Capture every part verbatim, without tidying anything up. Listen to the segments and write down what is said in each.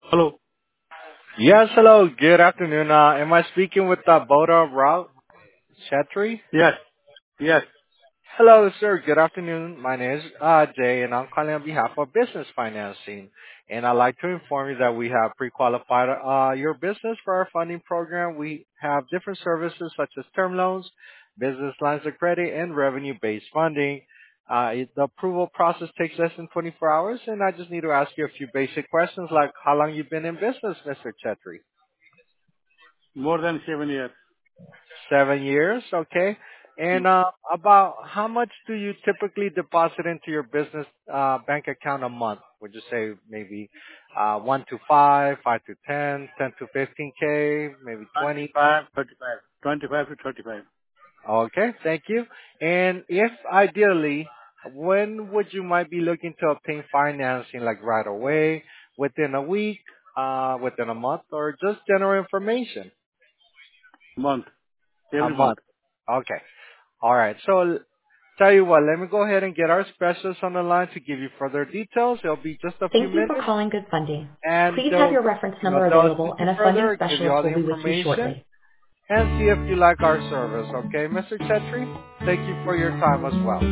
Hello. Yes, hello. Good afternoon. Uh, am I speaking with uh, Boda Rao Chetri? Yes. Yes. Hello, sir. Good afternoon. My name is uh, Jay, and I'm calling on behalf of Business Financing. And I'd like to inform you that we have pre-qualified uh, your business for our funding program. We have different services such as term loans, business lines of credit, and revenue-based funding. Uh, it- the approval process takes less than twenty-four hours, and I just need to ask you a few basic questions like how long you've been in business, Mister Chetri? More than seven years. Seven years, okay. And uh, about how much do you typically deposit into your business uh, bank account a month? Would you say maybe uh, one to five, five to ten, ten to fifteen k, maybe twenty? twenty-five, thirty-five. twenty-five to thirty-five. Okay, thank you. And if ideally, when would you might be looking to obtain financing? Like right away, within a week, uh, within a month, or just general information? Month. A Every month. month. Okay. All right. So l- tell you what, let me go ahead and get our specialist on the line to give you further details. It'll be just a few Thank you for minutes, calling Good Funding. and Please have they'll, your reference you know, number they'll available assist you and a funding further, give you specialist all the will be with you information, shortly. and see if you like our service. Okay, Mister Chetri? Thank you for your time as well.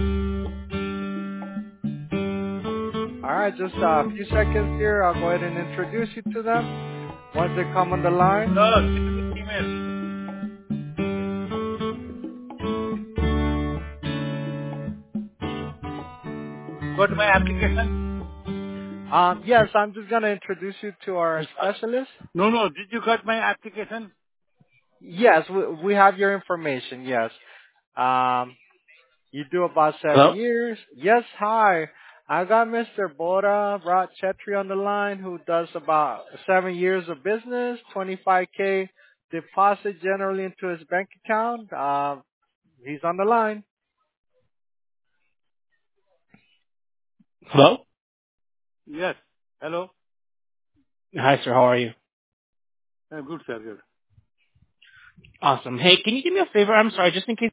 All right, just uh, a few seconds here. I'll go ahead and introduce you to them. Once they come on the line, No, send me email. Got my application? um, yes, I'm just gonna introduce you to our Yes. uh, specialist. No, no. Did you got my application? Yes, we, we have your information. Yes. Um, You do about seven Hello? years. Yes, hi. I got Mister Bora Rod Chetri on the line who does about seven years of business, twenty-five k deposit generally into his bank account. Uh, he's on the line. Hello? Yes. Hello? Hi, sir. How are you? Uh, good, sir. Good. Awesome. Hey, can you do me a favor? I'm sorry, just in case